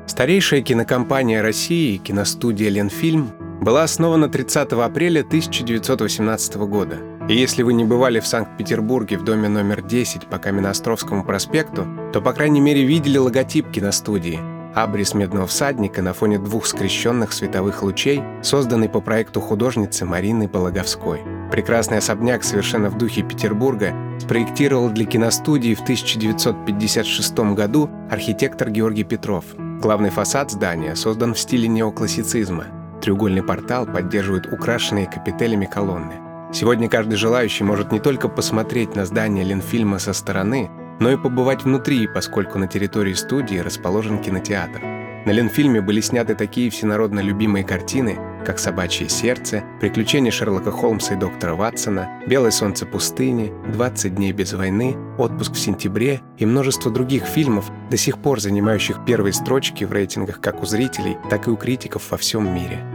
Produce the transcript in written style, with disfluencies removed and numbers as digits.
Старейшая кинокомпания России, киностудия «Ленфильм», была основана 30 апреля 1918 года. И если вы не бывали в Санкт-Петербурге в доме номер 10 по Каменноостровскому проспекту, то, по крайней мере, видели логотип киностудии — абрис медного всадника на фоне двух скрещенных световых лучей, созданный по проекту художницы Марины Пологовской. Прекрасный особняк совершенно в духе Петербурга спроектировал для киностудии в 1956 году архитектор Георгий Петров. Главный фасад здания создан в стиле неоклассицизма. Треугольный портал поддерживает украшенные капителями колонны. Сегодня каждый желающий может не только посмотреть на здание Ленфильма со стороны, но и побывать внутри, поскольку на территории студии расположен кинотеатр. На Ленфильме были сняты такие всенародно любимые картины, как «Собачье сердце», «Приключения Шерлока Холмса и доктора Ватсона», «Белое солнце пустыни», «20 дней без войны», «Отпуск в сентябре» и множество других фильмов, до сих пор занимающих первые строчки в рейтингах как у зрителей, так и у критиков во всем мире.